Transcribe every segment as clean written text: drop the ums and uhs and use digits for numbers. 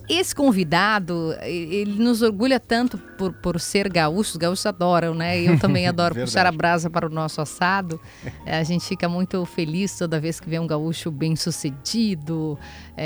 Esse convidado, ele nos orgulha tanto por ser gaúcho. Os gaúchos adoram, né? Eu também adoro puxar a brasa para o nosso assado. A gente fica muito feliz toda vez que vê um gaúcho bem-sucedido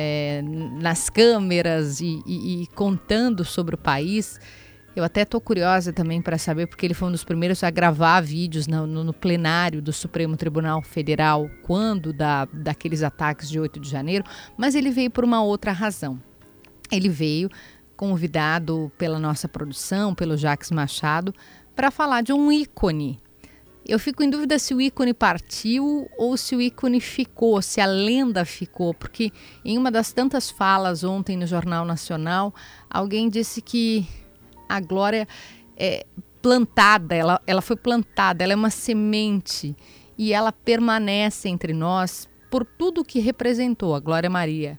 nas câmeras e contando sobre o país. Eu até estou curiosa também para saber, porque ele foi um dos primeiros a gravar vídeos no plenário do Supremo Tribunal Federal, quando daqueles ataques de 8 de janeiro, mas ele veio por uma outra razão. Ele veio convidado pela nossa produção, pelo Jacques Machado, para falar de um ícone. Eu fico em dúvida se o ícone partiu ou se o ícone ficou, se a lenda ficou, porque em uma das tantas falas ontem no Jornal Nacional, alguém disse que a Glória é plantada, ela foi plantada, ela é uma semente e ela permanece entre nós por tudo que representou a Glória Maria.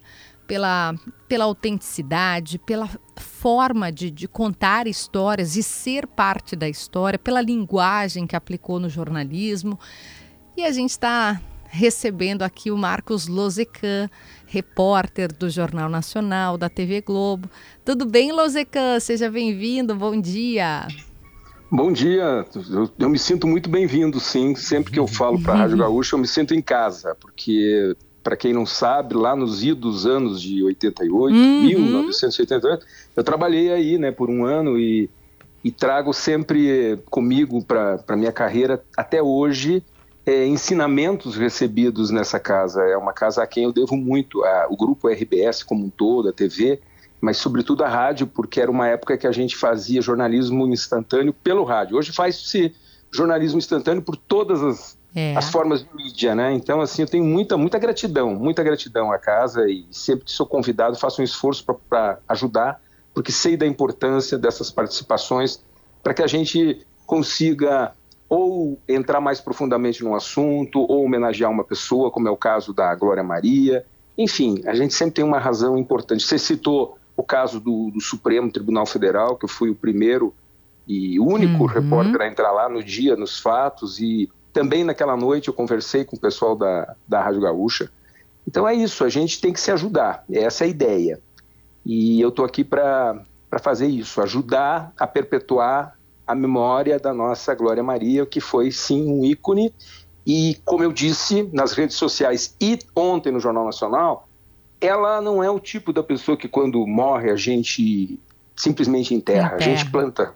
Pela autenticidade, pela forma de contar histórias e ser parte da história, pela linguagem que aplicou no jornalismo. E a gente está recebendo aqui o Marcos Lozecan, repórter do Jornal Nacional, da TV Globo. Tudo bem, Lozecan? Seja bem-vindo, bom dia. Bom dia, eu me sinto muito bem-vindo, sim. Sempre que eu falo para a Rádio Gaúcha, eu me sinto em casa, porque... Para quem não sabe, lá nos idos anos de 88, 1988, eu trabalhei aí, né, por um ano e trago sempre comigo para a minha carreira, até hoje, ensinamentos recebidos nessa casa. É uma casa a quem eu devo muito, o grupo RBS como um todo, a TV, mas sobretudo a rádio, porque era uma época que a gente fazia jornalismo instantâneo pelo rádio. Hoje faz-se jornalismo instantâneo por todas as formas de mídia, né? Então, assim, eu tenho muita gratidão à casa e sempre que sou convidado faço um esforço para ajudar, porque sei da importância dessas participações para que a gente consiga ou entrar mais profundamente num assunto ou homenagear uma pessoa, como é o caso da Glória Maria. Enfim, a gente sempre tem uma razão importante. Você citou o caso do Supremo Tribunal Federal, que eu fui o primeiro e único repórter a entrar lá no dia, nos fatos, e também naquela noite eu conversei com o pessoal da Rádio Gaúcha. Então é isso, a gente tem que se ajudar, essa é a ideia. E eu estou aqui para fazer isso, ajudar a perpetuar a memória da nossa Glória Maria, que foi sim um ícone. E como eu disse nas redes sociais e ontem no Jornal Nacional, ela não é o tipo da pessoa que quando morre a gente simplesmente enterra. A gente planta,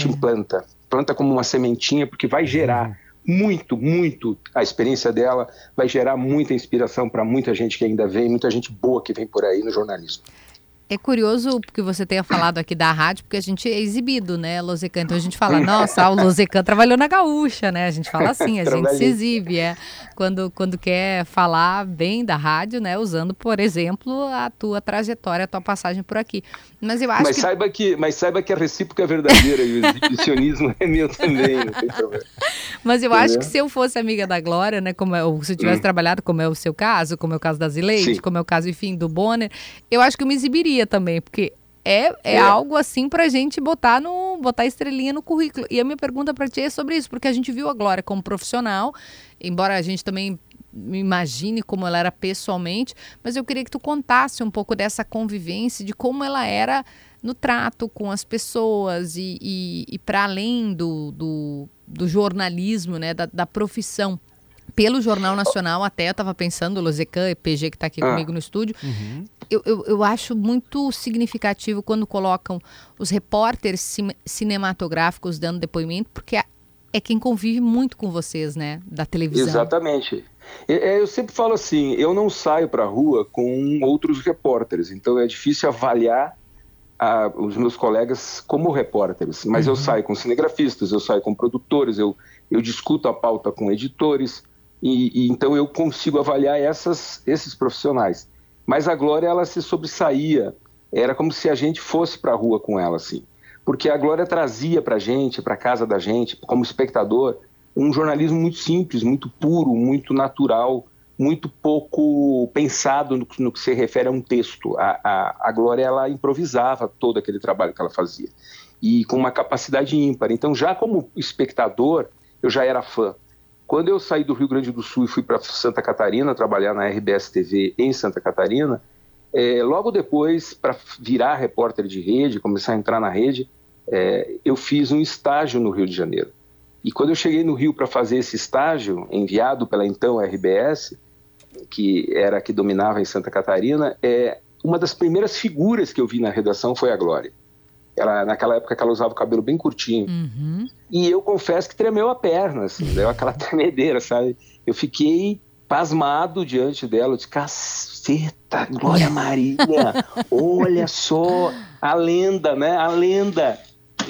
planta como uma sementinha, porque vai gerar muito, a experiência dela vai gerar muita inspiração para muita gente que ainda vem, muita gente boa que vem por aí no jornalismo. É curioso que você tenha falado aqui da rádio, porque a gente é exibido, né, Lozecan? Então a gente fala, nossa, o Lozecan trabalhou na Gaúcha, né? A gente fala assim, a gente se exibe, quando quer falar bem da rádio, né? Usando, por exemplo, a tua trajetória, a tua passagem por aqui. Mas eu acho saiba que a recíproca é verdadeira e o exibicionismo é meu também, não tem problema. Mas eu acho que se eu fosse amiga da Glória, né, ou se eu tivesse trabalhado, como é o seu caso, como é o caso da Zileide, como é o caso, enfim, do Bonner, eu acho que eu me exibiria também, porque é algo assim pra gente botar estrelinha no currículo. E a minha pergunta pra ti é sobre isso, porque a gente viu a Glória como profissional, embora a gente também imagine como ela era pessoalmente, mas eu queria que tu contasse um pouco dessa convivência, de como ela era no trato com as pessoas e para além do jornalismo, né, da profissão. Pelo Jornal Nacional, até eu estava pensando, Lozecan, PG que está aqui comigo no estúdio, eu acho muito significativo quando colocam os repórteres cinematográficos dando depoimento, porque é quem convive muito com vocês, né, da televisão. Exatamente. Eu sempre falo assim, eu não saio para a rua com outros repórteres, então é difícil avaliar os meus colegas como repórteres, mas eu saio com cinegrafistas, eu saio com produtores, eu discuto a pauta com editores, e então eu consigo avaliar esses profissionais. Mas a Glória, ela se sobressaía, era como se a gente fosse para a rua com ela, assim, porque a Glória trazia para a gente, para a casa da gente, como espectador, um jornalismo muito simples, muito puro, muito natural, muito pouco pensado no que se refere a um texto. A Glória, ela improvisava todo aquele trabalho que ela fazia, e com uma capacidade ímpar. Então, já como espectador, eu já era fã. Quando eu saí do Rio Grande do Sul e fui para Santa Catarina trabalhar na RBS TV em Santa Catarina, Logo depois, para virar repórter de rede, começar a entrar na rede, eu fiz um estágio no Rio de Janeiro. E quando eu cheguei no Rio para fazer esse estágio, enviado pela então RBS, que era a que dominava em Santa Catarina, uma das primeiras figuras que eu vi na redação foi a Glória. Naquela época ela usava o cabelo bem curtinho. Uhum. E eu confesso que tremeu a perna, assim, deu aquela tremedeira, sabe? Eu fiquei pasmado diante dela, eu disse, caceta, Glória Maria, olha só, a lenda, né? A lenda.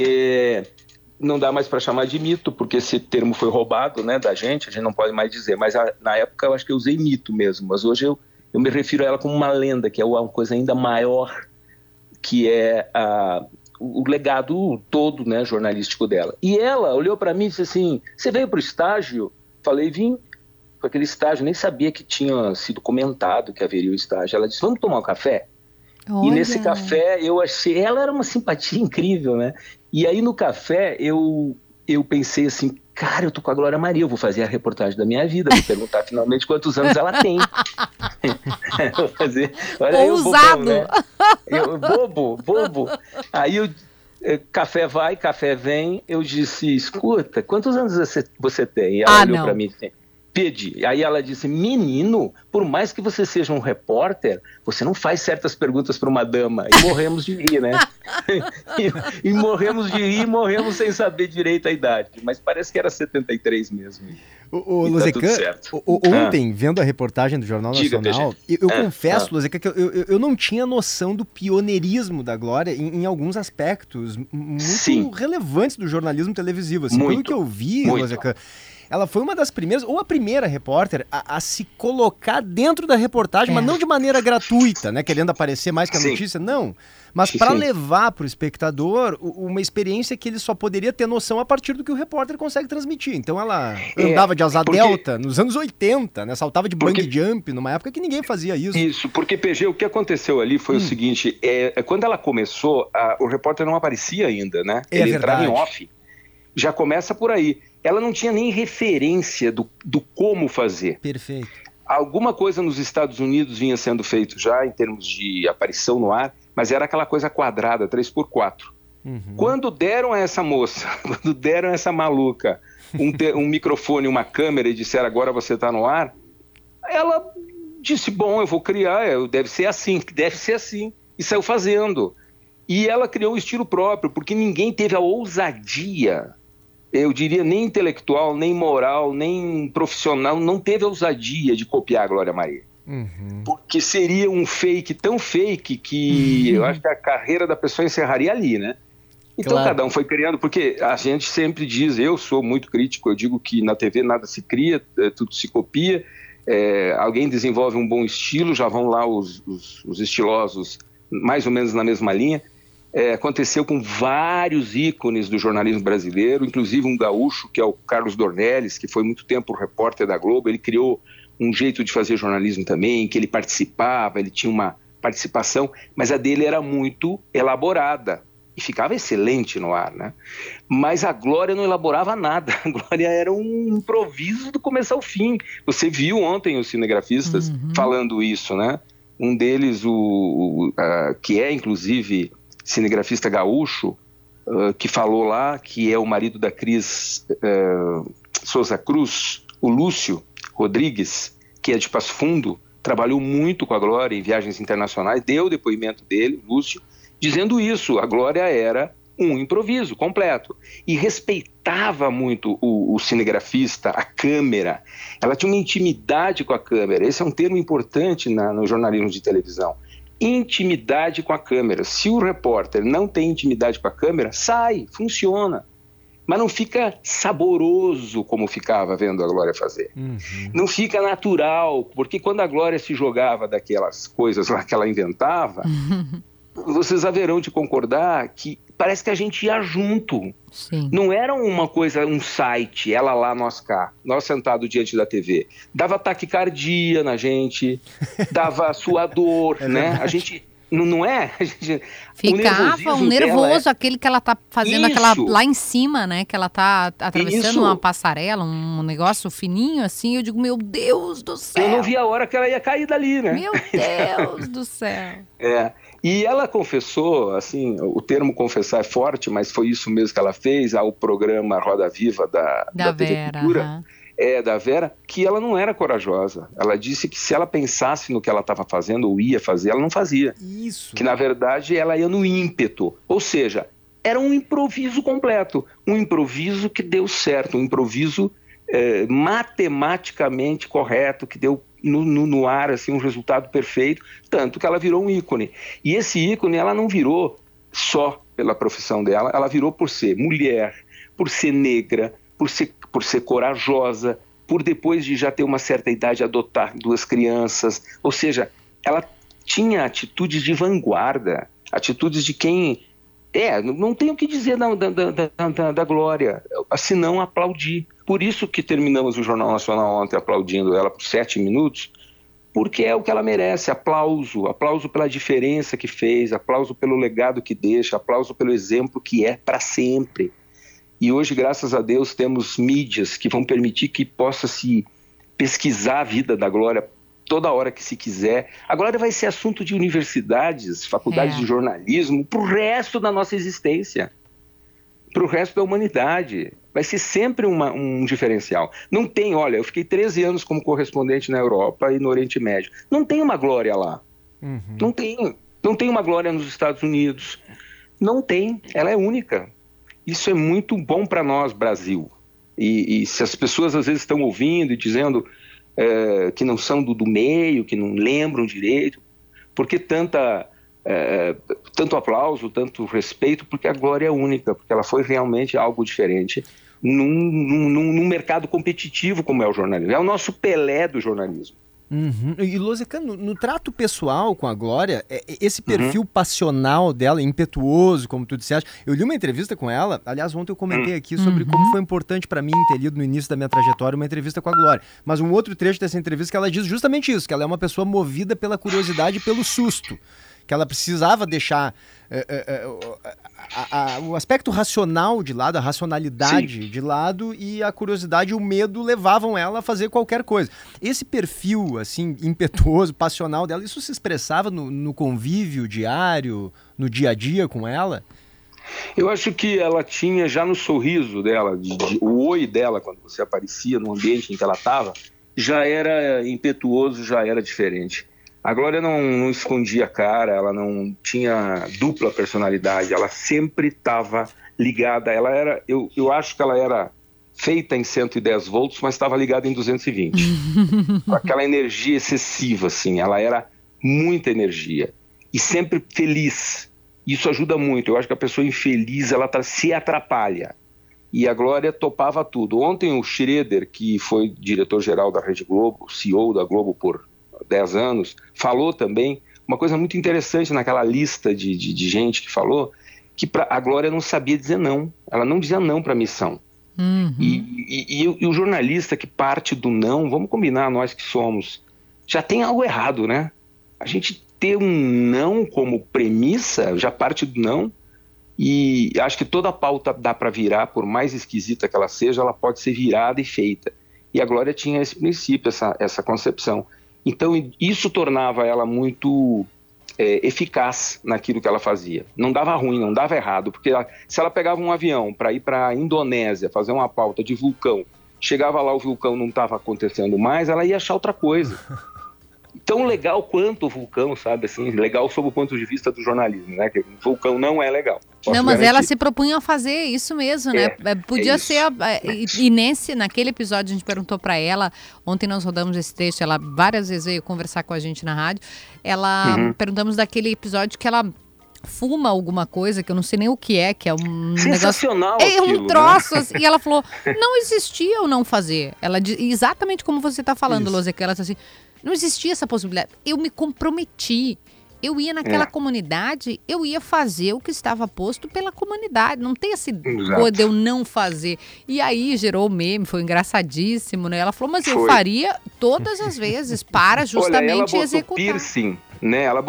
Não dá mais para chamar de mito, porque esse termo foi roubado, né, da gente, a gente não pode mais dizer, mas na época eu acho que eu usei mito mesmo, mas hoje eu me refiro a ela como uma lenda, que é uma coisa ainda maior, que é o legado todo, né, jornalístico dela. E ela olhou para mim e disse assim, você veio para o estágio? Falei, vim. Foi aquele estágio, nem sabia que tinha sido comentado que haveria o estágio. Ela disse, vamos tomar um café? Olha. E nesse café eu achei, ela era uma simpatia incrível, né? E aí no café eu pensei assim, cara, eu tô com a Glória Maria, eu vou fazer a reportagem da minha vida, vou perguntar finalmente quantos anos ela tem. Vou fazer, olha aí o bobão, né? Bobo. Aí café vai, café vem, eu disse, escuta, quantos anos você tem? E ela olhou para mim assim, pedi. Aí ela disse, menino, por mais que você seja um repórter, você não faz certas perguntas para uma dama. E morremos de rir, né? e morremos de rir, morremos sem saber direito a idade. Mas parece que era 73 mesmo. Luzecan, ontem, vendo a reportagem do Jornal Nacional, eu confesso, Luzecan, que eu não tinha noção do pioneirismo da Glória em alguns aspectos muito relevantes do jornalismo televisivo. Assim, pelo que eu vi, Luzecan, ela foi uma das primeiras, ou a primeira repórter, a se colocar dentro da reportagem, mas não de maneira gratuita, né? Querendo aparecer mais que a notícia, não. Mas para levar para o espectador uma experiência que ele só poderia ter noção a partir do que o repórter consegue transmitir. Então ela andava de asa delta nos anos 80, né? Saltava de bungee jump, numa época que ninguém fazia isso. Isso, porque, PG, o que aconteceu ali foi o seguinte, quando ela começou, o repórter não aparecia ainda, né? Ele entrava em off. Já começa por aí. Ela não tinha nem referência do como fazer. Perfeito. Alguma coisa nos Estados Unidos vinha sendo feito já em termos de aparição no ar, mas era aquela coisa quadrada, 3x4. Uhum. Quando deram a essa moça, quando deram a essa maluca um microfone, uma câmera e disseram agora você está no ar, ela disse, bom, eu vou criar, deve ser assim, e saiu fazendo. E ela criou um estilo próprio, porque ninguém teve a ousadia, eu diria, nem intelectual, nem moral, nem profissional, não teve a ousadia de copiar a Glória Maria. Uhum. Porque seria um fake tão fake que eu acho que a carreira da pessoa encerraria ali, né? Então cada um foi criando, porque a gente sempre diz, eu sou muito crítico, eu digo que na TV nada se cria, tudo se copia, alguém desenvolve um bom estilo, já vão lá os estilosos mais ou menos na mesma linha. Aconteceu com vários ícones do jornalismo brasileiro, inclusive um gaúcho, que é o Carlos Dornelles, que foi muito tempo repórter da Globo. Ele criou um jeito de fazer jornalismo também, que ele participava, ele tinha uma participação, mas a dele era muito elaborada e ficava excelente no ar, né? Mas a Glória não elaborava nada, a Glória era um improviso do começo ao fim. Você viu ontem os cinegrafistas falando isso, né? Um deles, que é inclusive cinegrafista gaúcho, que falou lá, que é o marido da Cris Souza Cruz, o Lúcio Rodrigues, que é de Passo Fundo, trabalhou muito com a Glória em viagens internacionais, deu o depoimento dele, Lúcio, dizendo isso, a Glória era um improviso completo, e respeitava muito o cinegrafista, a câmera, ela tinha uma intimidade com a câmera, esse é um termo importante no jornalismo de televisão, intimidade com a câmera. Se o repórter não tem intimidade com a câmera, sai, funciona. Mas não fica saboroso como ficava vendo a Glória fazer. Uhum. Não fica natural, porque quando a Glória se jogava daquelas coisas lá que ela inventava, vocês haverão de concordar que parece que a gente ia junto. Sim. Não era uma coisa, um site, ela lá, nós cá, nós sentados diante da TV. Dava taquicardia na gente, dava suador, né? A gente Não é? Ficava um nervoso, aquele que ela tá fazendo aquela lá em cima, né? Que ela tá atravessando uma passarela, um negócio fininho assim. Eu digo, meu Deus do céu. Eu não vi a hora que ela ia cair dali, né? Meu Deus do céu. E ela confessou, assim, o termo confessar é forte, mas foi isso mesmo que ela fez, ao programa Roda Viva da TV Vera, Cultura. Da Vera, que ela não era corajosa. Ela disse que se ela pensasse no que ela estava fazendo ou ia fazer, ela não fazia. Isso. Que, na verdade, ela ia no ímpeto. Ou seja, era um improviso completo. Um improviso que deu certo. Um improviso matematicamente correto, que deu no ar assim, um resultado perfeito. Tanto que ela virou um ícone. E esse ícone, ela não virou só pela profissão dela. Ela virou por ser mulher, por ser negra, por ser corajosa, por depois de já ter uma certa idade adotar 2 crianças. Ou seja, ela tinha atitudes de vanguarda, atitudes de quem... não tem o que dizer da Glória, senão aplaudir. Por isso que terminamos o Jornal Nacional ontem aplaudindo ela por 7 minutos, porque é o que ela merece, aplauso pela diferença que fez, aplauso pelo legado que deixa, aplauso pelo exemplo que é para sempre. E hoje, graças a Deus, temos mídias que vão permitir que possa se pesquisar a vida da Glória toda hora que se quiser. A Glória vai ser assunto de universidades, faculdades de jornalismo, para o resto da nossa existência, para o resto da humanidade. Vai ser sempre um diferencial. Não tem, olha, eu fiquei 13 anos como correspondente na Europa e no Oriente Médio. Não tem uma Glória lá. Não tem uma Glória nos Estados Unidos. Não tem, ela é única. Isso é muito bom para nós, Brasil. E se as pessoas às vezes estão ouvindo e dizendo que não são do meio, que não lembram direito, por que tanto aplauso, tanto respeito? Porque a Glória é única, porque ela foi realmente algo diferente num mercado competitivo como é o jornalismo. É o nosso Pelé do jornalismo. E Lozecan, no trato pessoal com a Glória, esse perfil passional dela, impetuoso, como tu disseste, eu li uma entrevista com ela, aliás, ontem eu comentei aqui sobre como foi importante para mim ter lido no início da minha trajetória uma entrevista com a Glória, mas um outro trecho dessa entrevista que ela diz justamente isso, que ela é uma pessoa movida pela curiosidade e pelo susto, que ela precisava deixar o aspecto racional de lado, a racionalidade de lado, e a curiosidade e o medo levavam ela a fazer qualquer coisa. Esse perfil, assim, impetuoso, passional dela, isso se expressava no convívio diário, no dia a dia com ela? Eu acho que ela tinha já no sorriso dela, o oi dela, quando você aparecia no ambiente em que ela estava, já era impetuoso, já era diferente. A Glória não escondia a cara, ela não tinha dupla personalidade, ela sempre estava ligada. Ela era, eu acho que ela era feita em 110 volts, mas estava ligada em 220. Com aquela energia excessiva, assim, ela era muita energia. E sempre feliz. Isso ajuda muito. Eu acho que a pessoa infeliz, ela se atrapalha. E a Glória topava tudo. Ontem o Schroeder, que foi diretor-geral da Rede Globo, CEO da Globo por 10 anos, falou também uma coisa muito interessante naquela lista de gente que falou, que a Glória não sabia dizer não. Ela não dizia não para a missão. E o jornalista que parte do não, vamos combinar, nós que somos, já tem algo errado, né? A gente ter um não como premissa, já parte do não, e acho que toda pauta dá para virar, por mais esquisita que ela seja, ela pode ser virada e feita. E a Glória tinha esse princípio, essa concepção. Então, isso tornava ela muito eficaz naquilo que ela fazia. Não dava ruim, não dava errado, porque se ela pegava um avião para ir para a Indonésia, fazer uma pauta de vulcão, chegava lá, o vulcão não estava acontecendo mais, ela ia achar outra coisa. Tão legal quanto o vulcão, sabe? Assim, legal sob o ponto de vista do jornalismo, né? Que o vulcão não é legal. Não, mas ela se propunha a fazer isso mesmo, né? Podia ser... E naquele episódio a gente perguntou para ela, ontem nós rodamos esse trecho, ela várias vezes veio conversar com a gente na rádio, perguntamos daquele episódio que ela fuma alguma coisa, que eu não sei nem o que é um sensacional negócio... aquilo, um troço, né? E ela falou, não existia o não fazer. Ela exatamente como você está falando, Lozecan, ela disse assim, não existia essa possibilidade. Eu me comprometi. Eu ia naquela comunidade, eu ia fazer o que estava posto pela comunidade. Não tem essa coisa de eu não fazer. E aí gerou meme, foi engraçadíssimo, né? Ela falou, mas eu faria todas as vezes para justamente executar. Piercing, né? Ela botou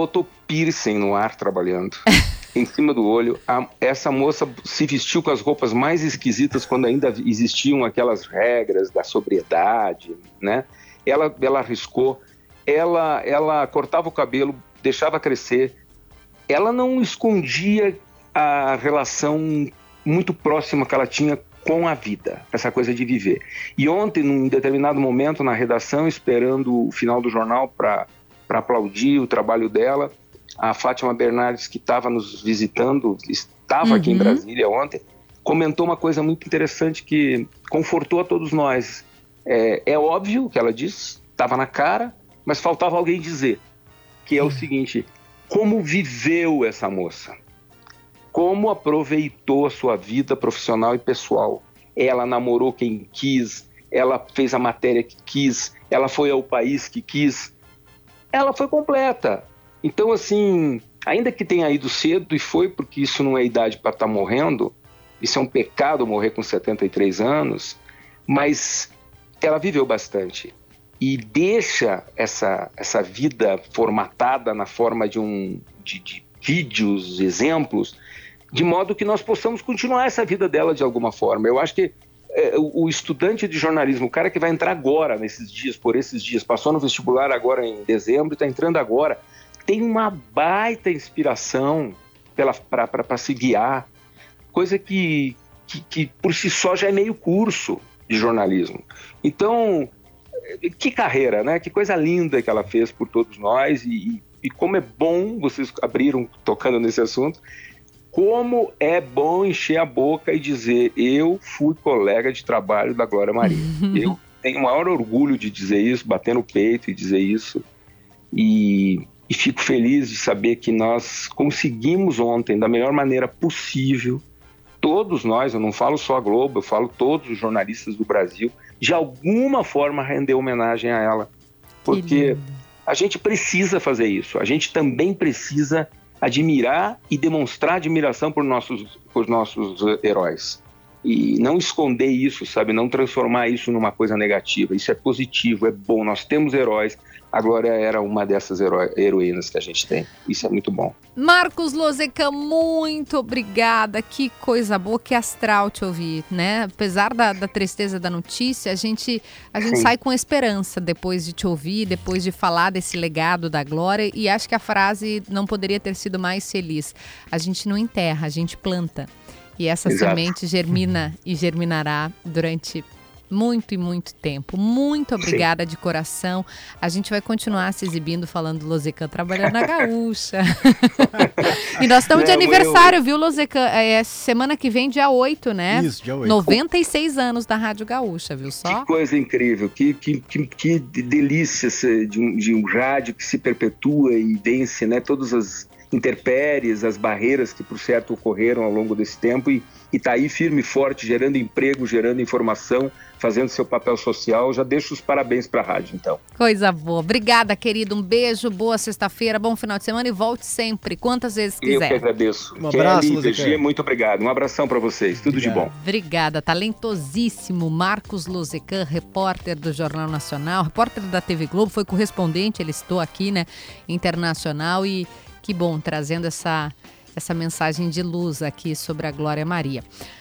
piercing no ar trabalhando, em cima do olho. Essa moça se vestiu com as roupas mais esquisitas quando ainda existiam aquelas regras da sobriedade, né? Ela arriscou, ela cortava o cabelo, deixava crescer. Ela não escondia a relação muito próxima que ela tinha com a vida, essa coisa de viver. E ontem, num determinado momento na redação, esperando o final do jornal para aplaudir o trabalho dela, a Fátima Bernardes, que estava nos visitando, estava aqui em Brasília ontem, comentou uma coisa muito interessante que confortou a todos nós. É óbvio o que ela disse, estava na cara, mas faltava alguém dizer, que é o seguinte: como viveu essa moça? Como aproveitou a sua vida profissional e pessoal? Ela namorou quem quis, ela fez a matéria que quis, ela foi ao país que quis, ela foi completa. Então, assim, ainda que tenha ido cedo, e foi porque isso não é idade para estar morrendo, isso é um pecado morrer com 73 anos, mas ela viveu bastante. E deixa essa vida formatada na forma de vídeos, exemplos, de modo que nós possamos continuar essa vida dela de alguma forma. Eu acho que o estudante de jornalismo, o cara que vai entrar agora, por esses dias, passou no vestibular agora em dezembro e está entrando agora, tem uma baita inspiração para se guiar, coisa que por si só já é meio curso de jornalismo. Então, que carreira, né? Que coisa linda que ela fez por todos nós, e como é bom, vocês abriram tocando nesse assunto, como é bom encher a boca e dizer: eu fui colega de trabalho da Glória Maria. Eu tenho o maior orgulho de dizer isso, bater no peito e dizer isso, e fico feliz de saber que nós conseguimos ontem, da melhor maneira possível, todos nós, eu não falo só a Globo, eu falo todos os jornalistas do Brasil, de alguma forma render homenagem a ela, porque a gente precisa fazer isso, a gente também precisa admirar e demonstrar admiração por nossos heróis. E não esconder isso, sabe? Não transformar isso numa coisa negativa. Isso é positivo, é bom. Nós temos heróis. A Glória era uma dessas heroínas que a gente tem. Isso é muito bom. Marcos Lozecan, muito obrigada. Que coisa boa, que astral te ouvir, né? Apesar da tristeza da notícia, a gente sai com esperança depois de te ouvir, depois de falar desse legado da Glória. E acho que a frase não poderia ter sido mais feliz. A gente não enterra, a gente planta. E essa semente germina e germinará durante muito e muito tempo. Muito obrigada de coração. A gente vai continuar se exibindo falando do Lozecan trabalhando na Gaúcha. E nós estamos de aniversário, viu, Lozecan? Semana que vem, dia 8, né? Isso, dia 8. 96 anos da Rádio Gaúcha, viu só? Que coisa incrível, que delícia de um rádio que se perpetua e vence, né, todas as intempéries, as barreiras que, por certo, ocorreram ao longo desse tempo, e está aí firme e forte, gerando emprego, gerando informação, fazendo seu papel social. Já deixo os parabéns para a rádio, então. Coisa boa. Obrigada, querido. Um beijo, boa sexta-feira, bom final de semana e volte sempre, quantas vezes quiser. Eu que agradeço. Um abraço, Kelly, muito obrigado. Um abração para vocês. Tudo de bom. Obrigada. Talentosíssimo Marcos Lozecan, repórter do Jornal Nacional, repórter da TV Globo, foi correspondente, ele estou aqui, né, internacional, e que bom, trazendo essa mensagem de luz aqui sobre a Glória Maria.